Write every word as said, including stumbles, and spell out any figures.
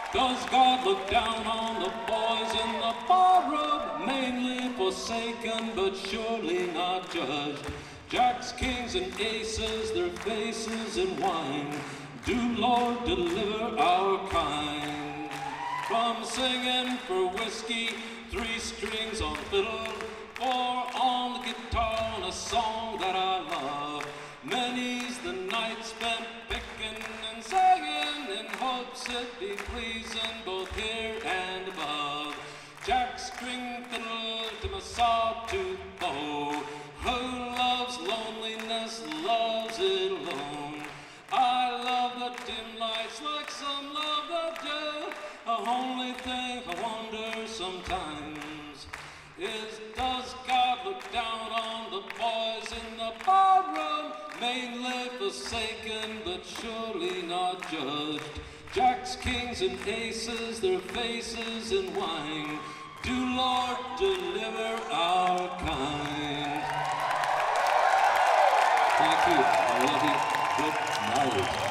Does God look down on the boys in the barroom, mainly forsaken but surely not judged? Jacks, kings, and aces, their faces in wine, do Lord deliver our kind. From singing for whiskey, three strings on fiddle, four on the guitar, and a song that I love. Many's the night spent picking and singing in hopes it be pleasing both here and above. Jack string fiddle to my sawtooth bow. Who loves loneliness loves it alone. I love the dim lights like some love the day. The only thing I wonder sometimes is, does God look down on the boys in the barroom, mainly forsaken but surely not judged? Jacks, kings, and aces, their faces in wine, do Lord deliver our kind. Thank you. I love you. Good night.